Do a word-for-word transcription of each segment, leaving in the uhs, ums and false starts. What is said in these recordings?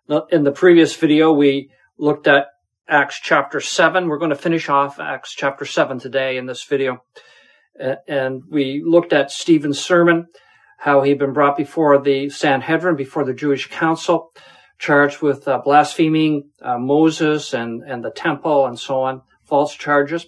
In the previous video, we looked at Acts chapter seven. We're going to finish off Acts chapter seven today in this video. And we looked at Stephen's sermon, how he'd been brought before the Sanhedrin, before the Jewish council, charged with uh, blaspheming uh, Moses and, and the temple and so on, false charges.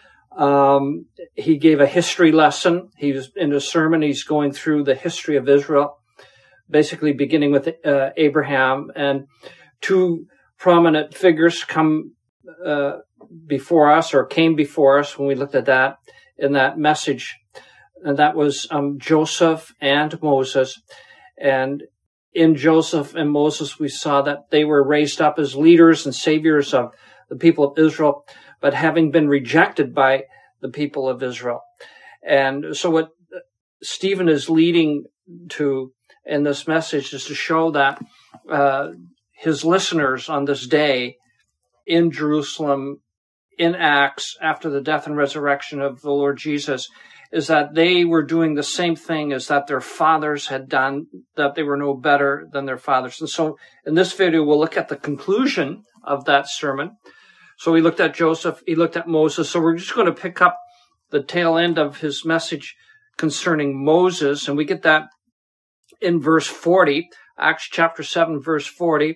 Um, he gave a history lesson. He was in his sermon, he's going through the history of Israel, basically beginning with uh, Abraham, and two prominent figures come uh, before us, or came before us when we looked at that in that message, and that was um, Joseph and Moses. And in Joseph and Moses, we saw that they were raised up as leaders and saviors of the people of Israel, but having been rejected by the people of Israel. And so what Stephen is leading to in this message is to show that uh, his listeners on this day in Jerusalem, in Acts, after the death and resurrection of the Lord Jesus, is that they were doing the same thing as that their fathers had done, that they were no better than their fathers. And so in this video, we'll look at the conclusion of that sermon. So he looked at Joseph, he looked at Moses. So we're just going to pick up the tail end of his message concerning Moses, and we get that in verse forty, Acts chapter seven, verse forty.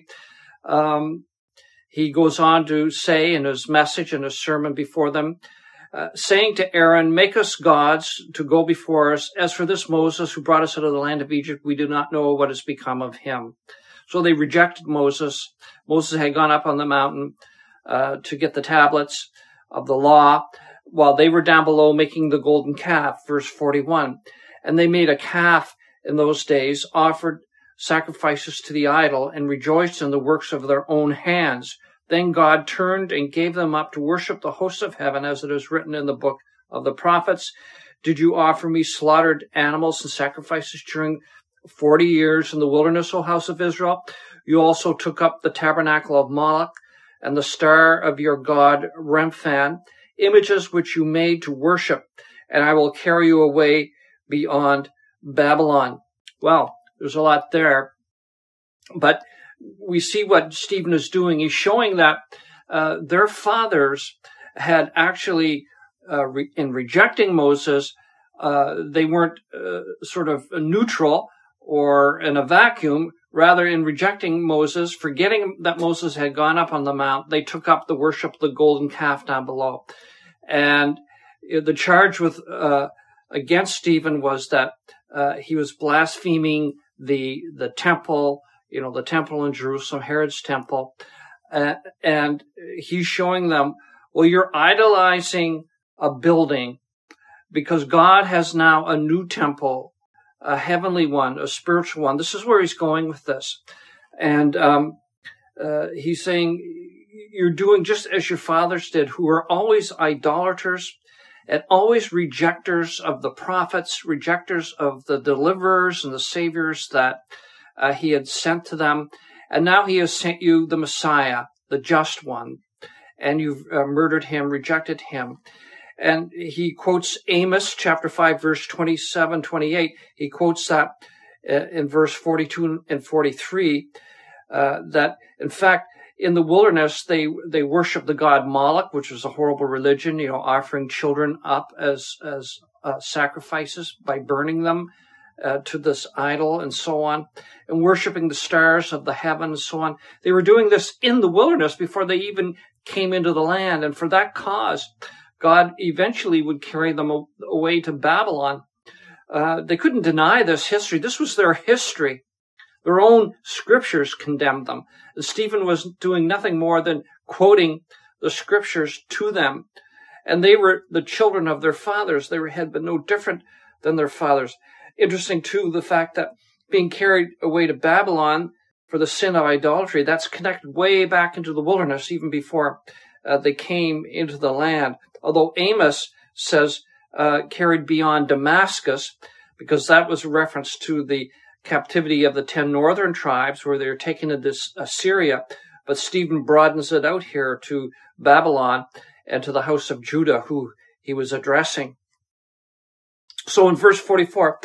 Um, he goes on to say in his message, in his sermon before them, uh, saying to Aaron, make us gods to go before us. As for this Moses who brought us out of the land of Egypt, we do not know what has become of him. So they rejected Moses. Moses had gone up on the mountain uh, to get the tablets of the law, while they were down below making the golden calf, verse forty-one. And they made a calf in those days, offered sacrifices to the idol, and rejoiced in the works of their own hands. Then God turned and gave them up to worship the hosts of heaven, as it is written in the book of the prophets. Did you offer me slaughtered animals and sacrifices during forty years in the wilderness, O house of Israel? You also took up the tabernacle of Moloch and the star of your god Remphan, images which you made to worship, and I will carry you away beyond Babylon. Well, there's a lot there, but we see what Stephen is doing. He's showing that uh, their fathers had actually, uh, re- in rejecting Moses, uh, they weren't uh, sort of neutral or in a vacuum. Rather, in rejecting Moses, forgetting that Moses had gone up on the mount, they took up the worship of the golden calf down below. And the charge with uh, against Stephen was that uh, he was blaspheming the the temple, you know, the temple in Jerusalem, Herod's temple, uh, and he's showing them, well, you're idolizing a building because God has now a new temple, a heavenly one, a spiritual one. This is where he's going with this, and um, uh, he's saying you're doing just as your fathers did, who were always idolaters and always rejectors of the prophets, rejectors of the deliverers and the saviors that uh, he had sent to them. And now he has sent you the Messiah, the just one, and you've uh, murdered him, rejected him. And he quotes Amos chapter five, verse twenty-seven, twenty-eight. He quotes that uh, in verse forty-two and forty-three, uh, that in fact, in the wilderness, they, they worshiped the god Moloch, which was a horrible religion, you know, offering children up as, as uh, sacrifices by burning them uh, to this idol and so on, and worshiping the stars of the heaven and so on. They were doing this in the wilderness before they even came into the land. And for that cause, God eventually would carry them away to Babylon. Uh, they couldn't deny this history. This was their history. Their own scriptures condemned them. And Stephen was doing nothing more than quoting the scriptures to them. And they were the children of their fathers. They had been no different than their fathers. Interesting, too, the fact that being carried away to Babylon for the sin of idolatry, that's connected way back into the wilderness, even before uh, they came into the land. Although Amos says uh, carried beyond Damascus, because that was a reference to the captivity of the ten northern tribes where they were taken into Assyria. But Stephen broadens it out here to Babylon and to the house of Judah, who he was addressing. So in verse forty-four,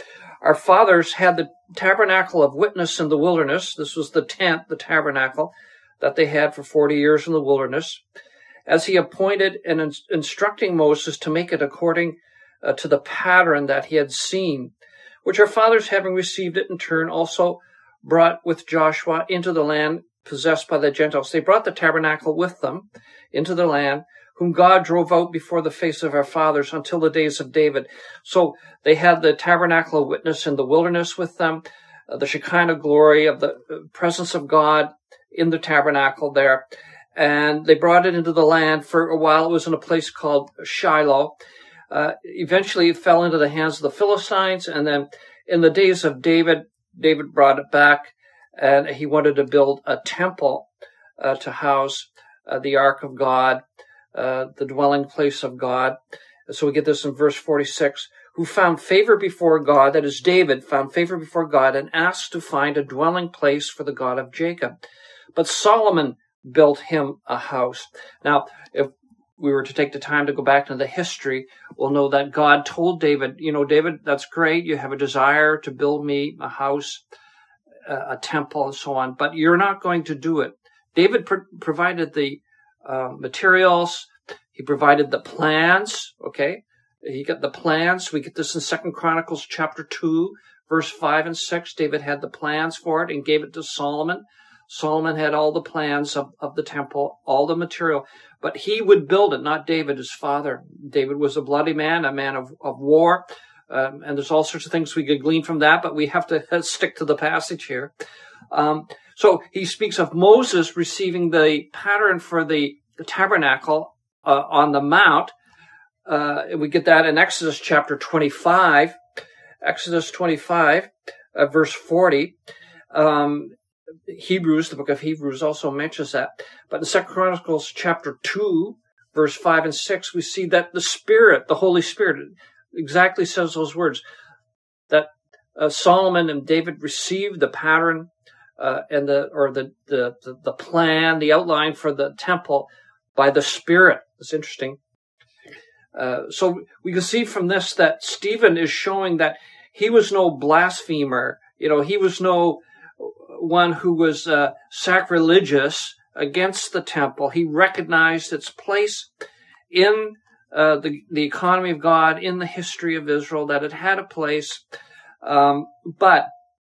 Our fathers had the tabernacle of witness in the wilderness. This was the tent, the tabernacle, that they had for forty years in the wilderness, as he appointed and in- instructing Moses to make it according uh, to the pattern that he had seen, which our fathers, having received it in turn, also brought with Joshua into the land possessed by the Gentiles. They brought the tabernacle with them into the land, whom God drove out before the face of our fathers until the days of David. So they had the tabernacle of witness in the wilderness with them, uh, the Shekinah glory of the presence of God in the tabernacle there. And they brought it into the land. For a while, it was in a place called Shiloh. Uh, eventually, it fell into the hands of the Philistines. And then in the days of David, David brought it back, and he wanted to build a temple uh, to house uh, the Ark of God, uh, the dwelling place of God. So we get this in verse forty-six, who found favor before God, that is David, found favor before God, and asked to find a dwelling place for the God of Jacob. But Solomon built him a house. Now, if we were to take the time to go back to the history, we'll know that God told David, you know, David, that's great. You have a desire to build me a house, a temple, and so on, but you're not going to do it. David pro- provided the uh, materials. He provided the plans. Okay. He got the plans. We get this in Second Chronicles chapter two, verse five and six. David had the plans for it and gave it to Solomon. Solomon had all the plans of, of the temple, all the material, but he would build it, not David, his father. David was a bloody man, a man of, of war. Um, and there's all sorts of things we could glean from that, but we have to stick to the passage here. Um, so he speaks of Moses receiving the pattern for the, the tabernacle uh, on the mount. Uh, we get that in Exodus chapter twenty-five, Exodus twenty-five, uh, verse forty. Um, Hebrews, the book of Hebrews also mentions that. But in Second Chronicles chapter two, verse five and six, we see that the Spirit, the Holy Spirit, exactly says those words, that uh, Solomon and David received the pattern uh, and the or the, the the the plan, the outline for the temple by the Spirit. It's interesting. Uh, so we can see from this that Stephen is showing that he was no blasphemer. You know, he was no one who was uh, sacrilegious against the temple. He recognized its place in Uh, the, the economy of God, in the history of Israel, that it had a place. Um, but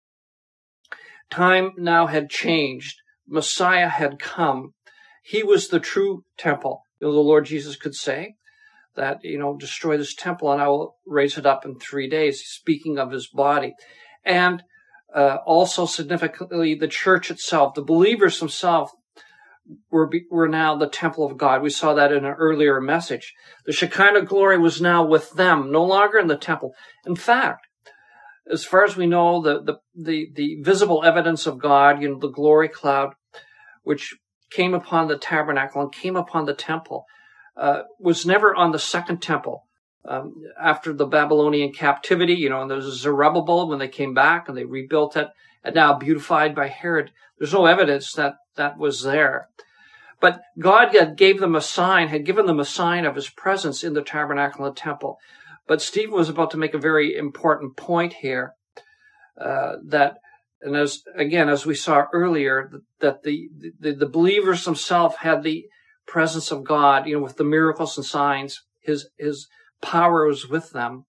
time now had changed. Messiah had come. He was the true temple. You know, the Lord Jesus could say that, you know, destroy this temple and I will raise it up in three days, speaking of his body. And uh, also significantly, the church itself, the believers themselves, Were, were now the temple of God. We saw that in an earlier message. The Shekinah glory was now with them, no longer in the temple. In fact, as far as we know, the, the, the, the visible evidence of God, you know, the glory cloud, which came upon the tabernacle and came upon the temple, uh, was never on the second temple. Um, after the Babylonian captivity, you know, and there's Zerubbabel when they came back and they rebuilt it, and now beautified by Herod. There's no evidence that that was there. But God had gave them a sign, had given them a sign of his presence in the tabernacle and the temple. But Stephen was about to make a very important point here, uh, that, and as, again, as we saw earlier, that the, the, the believers themselves had the presence of God, you know, with the miracles and signs. His, his power was with them.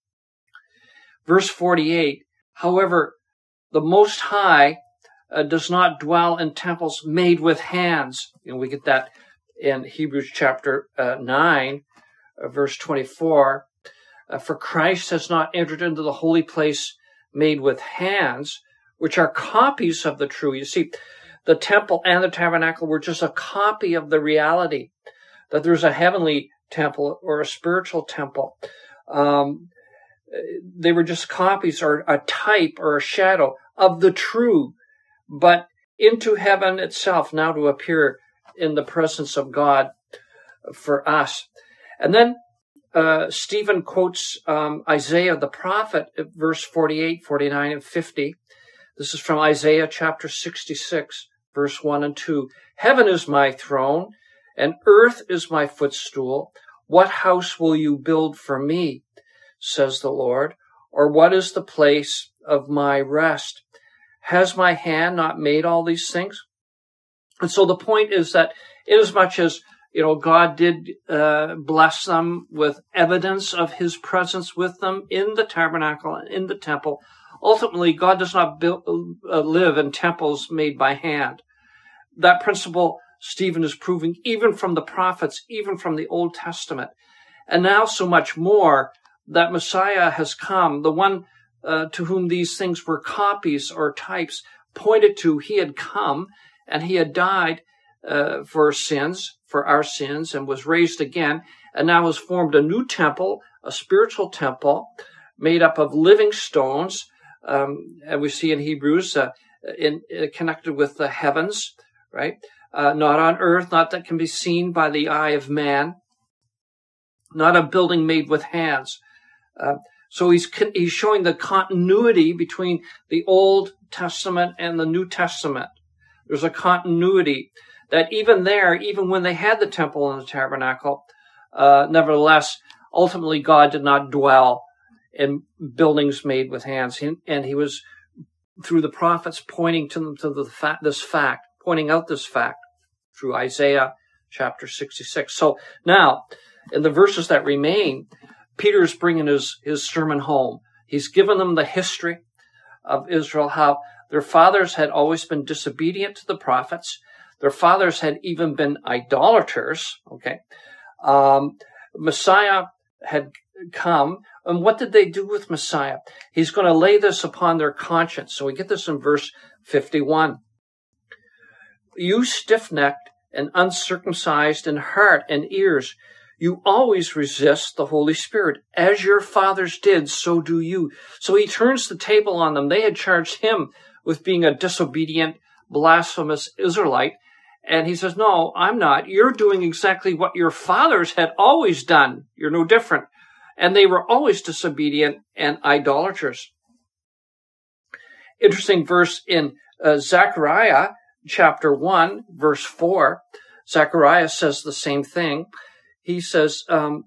Verse forty-eight, however, the Most High uh, does not dwell in temples made with hands. You know, we get that in Hebrews chapter uh, nine, uh, verse twenty-four. Uh, For Christ has not entered into the holy place made with hands, which are copies of the true. You see, the temple and the tabernacle were just a copy of the reality that there's a heavenly temple or a spiritual temple. Um, they were just copies or a type or a shadow of the true, but into heaven itself now to appear in the presence of God for us. And then uh, Stephen quotes um, Isaiah the prophet, verse forty-eight, forty-nine, and fifty. This is from Isaiah chapter sixty-six, verse one and two. Heaven is my throne, and earth is my footstool. What house will you build for me, says the Lord? Or what is the place of my rest? Has my hand not made all these things? And so the point is that inasmuch as, you know, God did uh, bless them with evidence of his presence with them in the tabernacle and in the temple, ultimately God does not build, uh, live in temples made by hand. That principle Stephen is proving even from the prophets, even from the Old Testament. And now so much more that Messiah has come, the one uh, to whom these things were copies or types pointed to. He had come and he had died uh, for sins, for our sins, and was raised again, and now has formed a new temple, a spiritual temple made up of living stones, um, and we see in Hebrews uh, in, uh, connected with the heavens, right? Uh, not on earth, not that can be seen by the eye of man, not a building made with hands. Uh, so he's he's showing the continuity between the Old Testament and the New Testament. There's a continuity that even there, even when they had the temple and the tabernacle, uh, nevertheless, ultimately God did not dwell in buildings made with hands. He, and he was, through the prophets, pointing to them to the fact, this fact, pointing out this fact through Isaiah chapter sixty-six. So now, in the verses that remain, Peter's bringing his, his sermon home. He's given them the history of Israel, how their fathers had always been disobedient to the prophets. Their fathers had even been idolaters, okay? Um, Messiah had come, and what did they do with Messiah? He's going to lay this upon their conscience. So we get this in verse fifty-one. You stiff-necked and uncircumcised in heart and ears, you always resist the Holy Spirit. As your fathers did, so do you. So he turns the table on them. They had charged him with being a disobedient, blasphemous Israelite. And he says, no, I'm not. You're doing exactly what your fathers had always done. You're no different. And they were always disobedient and idolaters. Interesting verse in uh, Zechariah chapter one, verse four. Zechariah says the same thing. He says, um,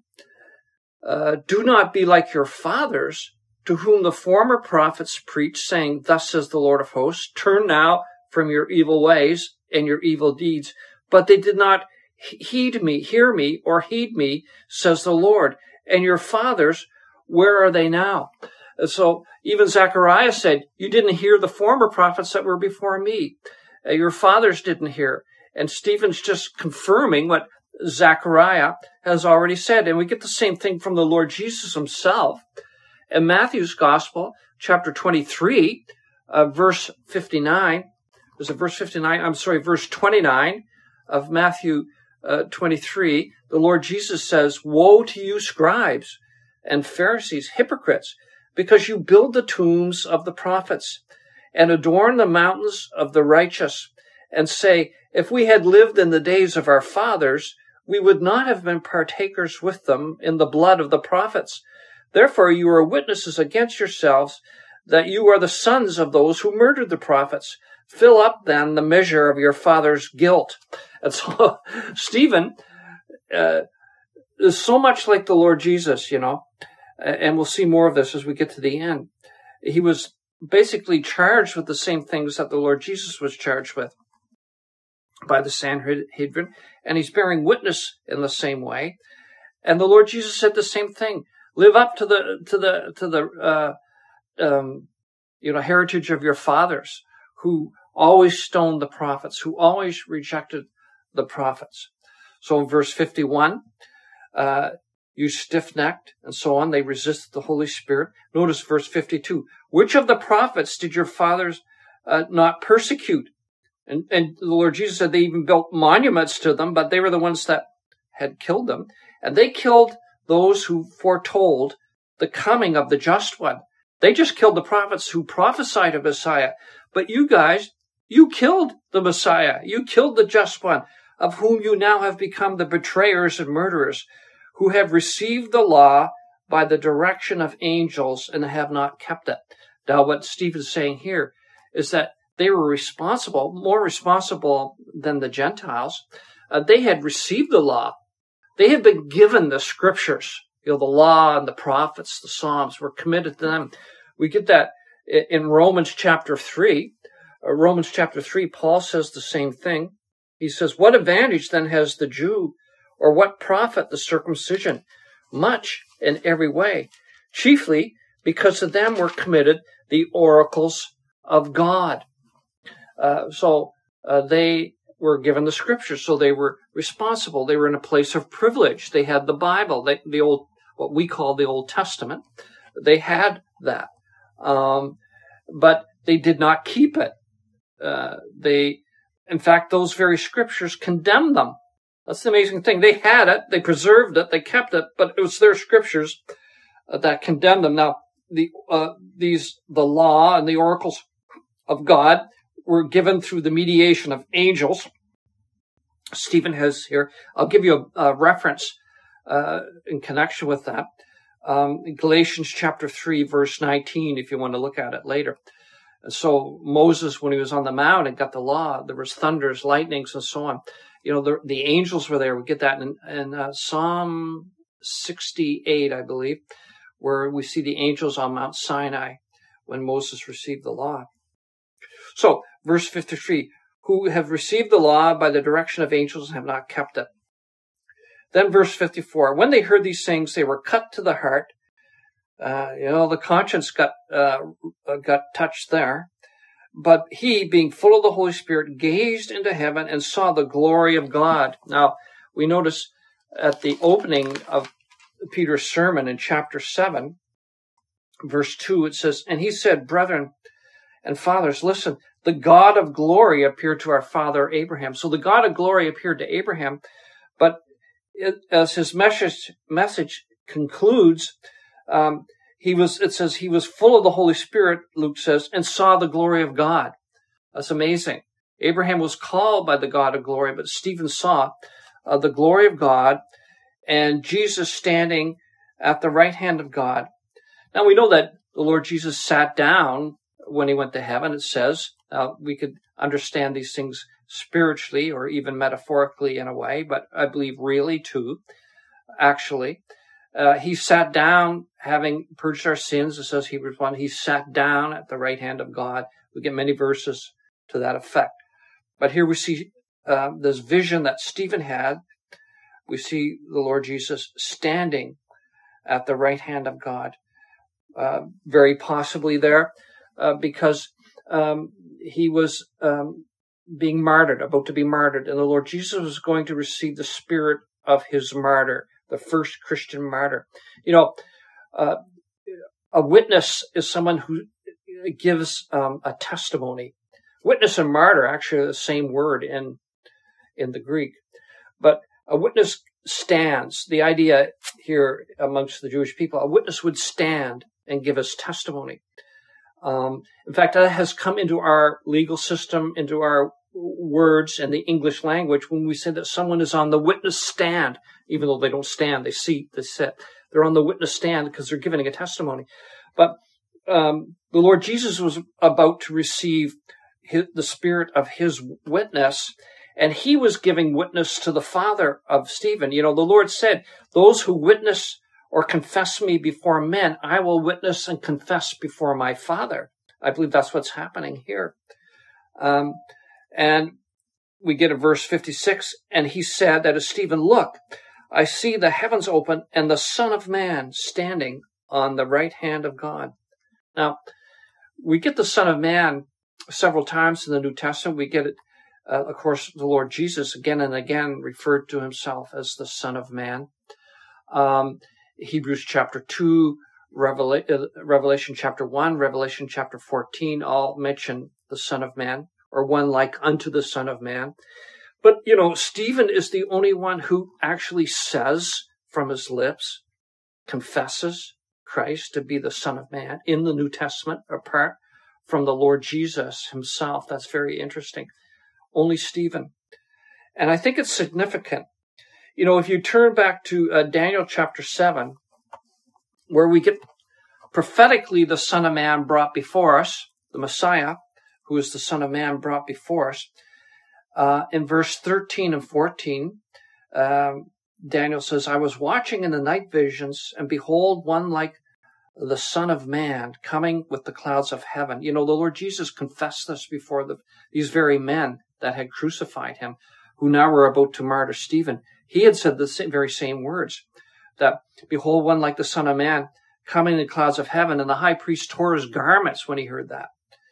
uh, do not be like your fathers, to whom the former prophets preached, saying, thus says the Lord of hosts, turn now from your evil ways and your evil deeds. But they did not heed me, hear me, or heed me, says the Lord. And your fathers, where are they now? And so even Zechariah said, you didn't hear the former prophets that were before me. Uh, your fathers didn't hear. And Stephen's just confirming what Zechariah has already said. And we get the same thing from the Lord Jesus himself. In Matthew's Gospel, chapter twenty-three, uh, verse fifty-nine, there's a verse fifty-nine, I'm sorry, verse twenty-nine of Matthew uh, twenty-three, the Lord Jesus says, woe to you scribes and Pharisees, hypocrites, because you build the tombs of the prophets and adorn the mountains of the righteous, and say, if we had lived in the days of our fathers, we would not have been partakers with them in the blood of the prophets. Therefore, you are witnesses against yourselves that you are the sons of those who murdered the prophets. Fill up, then, the measure of your father's guilt. And so, Stephen uh, is so much like the Lord Jesus, you know, and we'll see more of this as we get to the end. He was basically charged with the same things that the Lord Jesus was charged with by the Sanhedrin, and he's bearing witness in the same way. And the Lord Jesus said the same thing. Live up to the to the to the uh, um, you know heritage of your fathers, who always stoned the prophets, who always rejected the prophets. So in verse fifty-one, uh, you stiff-necked, and so on. They resisted the Holy Spirit. Notice verse fifty-two. Which of the prophets did your fathers uh, not persecute? And, and the Lord Jesus said they even built monuments to them, but they were the ones that had killed them. And they killed those who foretold the coming of the just one. They just killed the prophets who prophesied of Messiah. But you guys, you killed the Messiah. You killed the just one, of whom you now have become the betrayers and murderers, who have received the law by the direction of angels and have not kept it. Now, what Stephen's saying here is that they were responsible, more responsible than the Gentiles. Uh, they had received the law. They had been given the scriptures. You know, the law and the prophets, the Psalms were committed to them. We get that in Romans chapter three. Uh, Romans chapter three, Paul says the same thing. He says, what advantage then has the Jew, or what profit the circumcision? Much in every way, chiefly because to them were committed the oracles of God. Uh, so uh, they were given the scriptures, so they were responsible. They were in a place of privilege. They had the Bible, they, the old, what we call the Old Testament. They had that, um, but they did not keep it. Uh, they, in fact, those very scriptures condemned them. That's the amazing thing. They had it, they preserved it, they kept it, but it was their scriptures uh, that condemned them. Now, the uh, these the law and the oracles of God were given through the mediation of angels. Stephen has here, I'll give you a, a reference uh, in connection with that. Um, Galatians chapter three, verse nineteen, if you want to look at it later. And so Moses, when he was on the mount and got the law, there was thunders, lightnings, and so on. You know, the, the angels were there. We get that in, in uh, Psalm sixty-eight, I believe, where we see the angels on Mount Sinai when Moses received the law. So, verse fifty-three, who have received the law by the direction of angels and have not kept it. Then verse fifty-four, when they heard these things, they were cut to the heart. Uh, you know, the conscience got uh, got touched there. But he, being full of the Holy Spirit, gazed into heaven and saw the glory of God. Now, we notice at the opening of Peter's sermon in chapter seven, verse two, it says, and he said, brethren and fathers, listen, the God of glory appeared to our father Abraham. So the God of glory appeared to Abraham, but it, as his message, message concludes, um, He was, it says, he was full of the Holy Spirit, Luke says, and saw the glory of God. That's amazing. Abraham was called by the God of glory, but Stephen saw uh, the glory of God and Jesus standing at the right hand of God. Now we know that the Lord Jesus sat down when he went to heaven, it says. Uh, we could understand these things spiritually or even metaphorically in a way, but I believe really too, actually. Uh, he sat down, having purged our sins. It says Hebrews one, he sat down at the right hand of God. We get many verses to that effect. But here we see uh, this vision that Stephen had. We see the Lord Jesus standing at the right hand of God, uh, very possibly there, uh, because um, he was um, being martyred, about to be martyred, and the Lord Jesus was going to receive the spirit of his martyr, the first Christian martyr. You know, uh, a witness is someone who gives um, a testimony. Witness and martyr actually are the same word in in the Greek, but a witness stands. The idea here amongst the Jewish people, a witness would stand and give his testimony. Um, in fact, that has come into our legal system, into our words and the English language when we say that someone is on the witness stand, even though they don't stand, they seat, they sit. They're on the witness stand because they're giving a testimony. But um, the Lord Jesus was about to receive his, the spirit of his witness, and he was giving witness to the Father of Stephen. You know, the Lord said, those who witness or confess me before men, I will witness and confess before my Father. I believe that's what's happening here. Um, and we get a verse fifty-six, and he said that as Stephen, look, I see the heavens open and the Son of Man standing on the right hand of God. Now, we get the Son of Man several times in the New Testament. We get it, uh, of course, the Lord Jesus again and again referred to himself as the Son of Man. Um, Hebrews chapter two, Revela- Revelation chapter one, Revelation chapter fourteen, all mention the Son of Man, or one like unto the Son of Man. But, you know, Stephen is the only one who actually says from his lips, confesses Christ to be the Son of Man in the New Testament, apart from the Lord Jesus himself. That's very interesting. Only Stephen. And I think it's significant. You know, if you turn back to uh, Daniel chapter seven, where we get prophetically the Son of Man brought before us, the Messiah, who is the Son of Man brought before us, uh, in verse thirteen and fourteen, um, Daniel says, I was watching in the night visions, and behold, one like the Son of Man coming with the clouds of heaven. You know, the Lord Jesus confessed this before the, these very men that had crucified him, who now were about to martyr Stephen. He had said the same, very same words, that behold, one like the Son of Man coming in the clouds of heaven. And the high priest tore his garments when he heard that.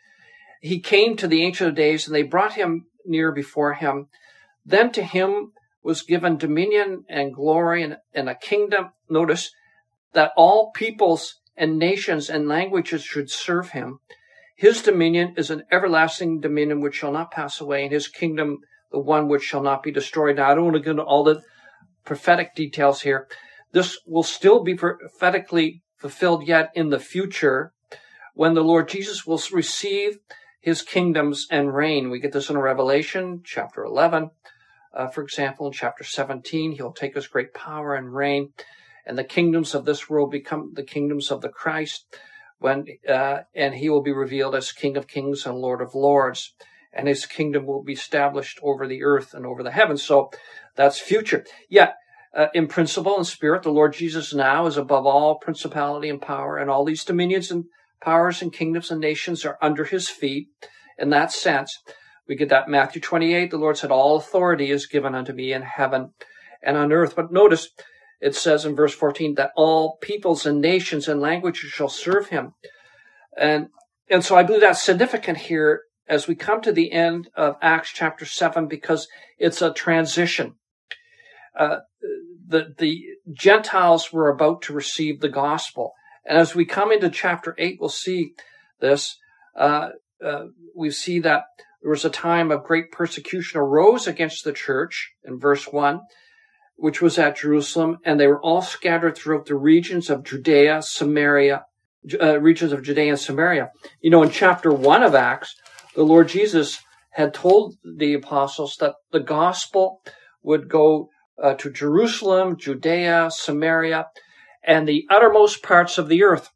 He came to the Ancient of Days, and they brought him near before him. Then to him was given dominion and glory and, and a kingdom, notice, that all peoples and nations and languages should serve him. His dominion is an everlasting dominion which shall not pass away, and his kingdom the one which shall not be destroyed. Now, I don't want to get into all the prophetic details here. This will still be prophetically fulfilled yet in the future, when the Lord Jesus will receive his kingdoms and reign. We get this in Revelation chapter eleven. Uh, for example, in chapter seventeen, he'll take his great power and reign, and the kingdoms of this world become the kingdoms of the Christ, when uh, and he will be revealed as King of Kings and Lord of Lords, and his kingdom will be established over the earth and over the heavens. So that's future. Yet, uh, in principle and spirit, the Lord Jesus now is above all principality and power, and all these dominions and powers and kingdoms and nations are under his feet. In that sense, we get that Matthew twenty-eight, the Lord said, all authority is given unto me in heaven and on earth. But notice, it says in verse fourteen, that all peoples and nations and languages shall serve him. And, and so I believe that's significant here as we come to the end of Acts chapter seven, because it's a transition. Uh, the, the Gentiles were about to receive the gospel. And as we come into chapter eight, we'll see this. Uh, uh, we see that there was a time of great persecution arose against the church in verse one, which was at Jerusalem, and they were all scattered throughout the regions of Judea, Samaria, uh, regions of Judea and Samaria. You know, in chapter one of Acts, the Lord Jesus had told the apostles that the gospel would go uh, to Jerusalem, Judea, Samaria, and the uttermost parts of the earth.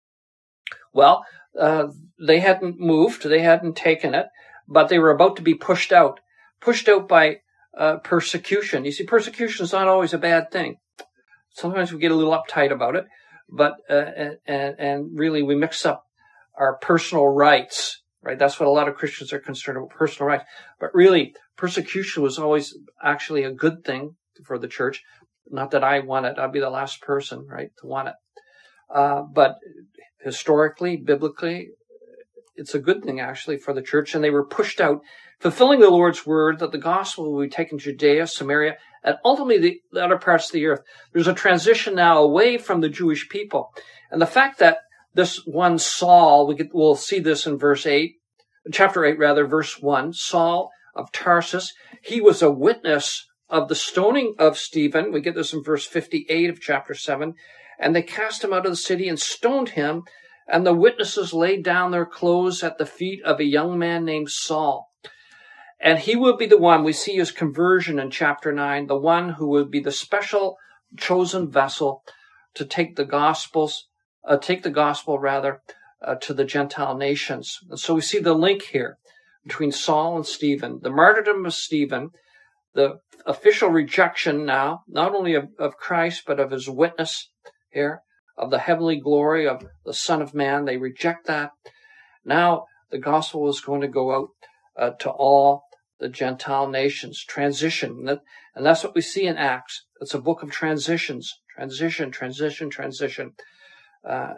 Well, uh, they hadn't moved, they hadn't taken it, but they were about to be pushed out, pushed out by uh, persecution. You see, persecution is not always a bad thing. Sometimes we get a little uptight about it, but uh, and, and really we mix up our personal rights, right? That's what a lot of Christians are concerned about, personal rights. But really, persecution was always actually a good thing for the church. Not that I want it. I'd be the last person, right, to want it. Uh, but historically, biblically, it's a good thing, actually, for the church. And they were pushed out, fulfilling the Lord's word that the gospel will be taken to Judea, Samaria, and ultimately the, the other parts of the earth. There's a transition now away from the Jewish people. And the fact that this one Saul, we get, we'll see this in verse eight, chapter eight, rather, verse one, Saul of Tarsus, he was a witness of the stoning of Stephen. We get this in verse fifty-eight of chapter seven. And they cast him out of the city and stoned him. And the witnesses laid down their clothes at the feet of a young man named Saul. And he will be the one, we see his conversion in chapter nine, the one who will be the special chosen vessel to take the gospels, uh, take the gospel rather, uh, to the Gentile nations. And so we see the link here between Saul and Stephen, the martyrdom of Stephen, the official rejection now, not only of, of Christ, but of his witness here, of the heavenly glory of the Son of Man. They reject that. Now the gospel is going to go out uh, to all the Gentile nations. Transition. And that's what we see in Acts. It's a book of transitions. Transition, transition, transition. Uh,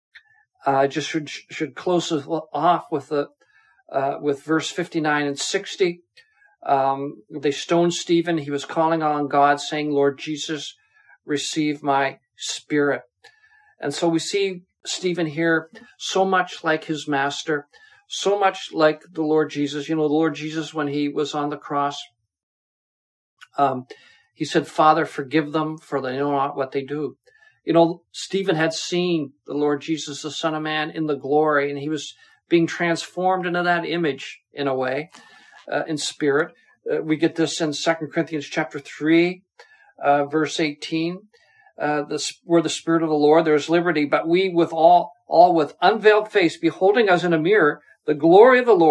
I just should, should close it off with the, uh, with verse fifty-nine and sixty. Um, they stoned Stephen. He was calling on God, saying, Lord Jesus, receive my spirit. And so we see Stephen here so much like his master, so much like the Lord Jesus. You know, the Lord Jesus, when he was on the cross, um, he said, Father, forgive them, for they know not what they do. You know, Stephen had seen the Lord Jesus, the Son of Man, in the glory, and he was being transformed into that image in a way, uh, in spirit. Uh, we get this in Second Corinthians chapter three, uh, verse eighteen. Uh, the, where the Spirit of the Lord, there is liberty, but we with all, all with unveiled face, beholding as in a mirror the glory of the Lord,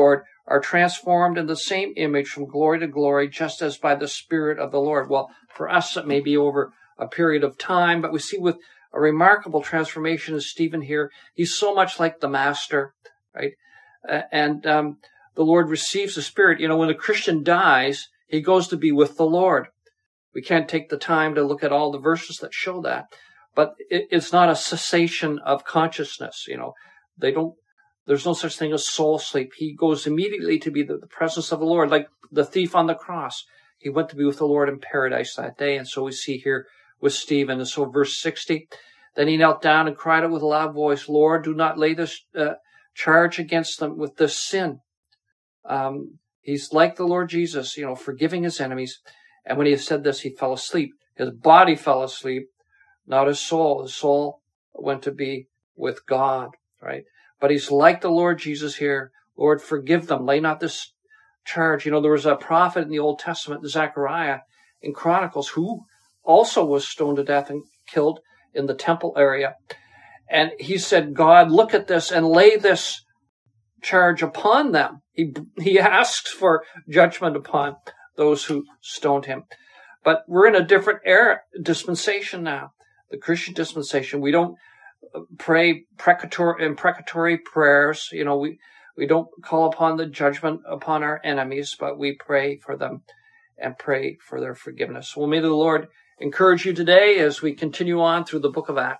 are transformed in the same image from glory to glory, just as by the Spirit of the Lord. Well, for us, it may be over a period of time, but we see with a remarkable transformation of Stephen here. He's so much like the Master, right? Uh, and um, the Lord receives the Spirit. You know, when a Christian dies, he goes to be with the Lord. We can't take the time to look at all the verses that show that, but it, it's not a cessation of consciousness. You know, they don't, there's no such thing as soul sleep. He goes immediately to be the, the presence of the Lord, like the thief on the cross. He went to be with the Lord in paradise that day. And so we see here with Stephen. And so verse sixty, then he knelt down and cried out with a loud voice, Lord, do not lay this uh, charge against them with this sin. Um, he's like the Lord Jesus, you know, forgiving his enemies. And when he had said this, he fell asleep. His body fell asleep, not his soul. His soul went to be with God, right? But he's like the Lord Jesus here. Lord, forgive them. Lay not this charge. You know, there was a prophet in the Old Testament, Zechariah, in Chronicles, who also was stoned to death and killed in the temple area. And he said, God, look at this and lay this charge upon them. He, he asks for judgment upon those who stoned him. But we're in a different era, dispensation now, the Christian dispensation. We don't pray precatory, imprecatory prayers. You know, we, we don't call upon the judgment upon our enemies, but we pray for them and pray for their forgiveness. Well, may the Lord encourage you today as we continue on through the book of Acts.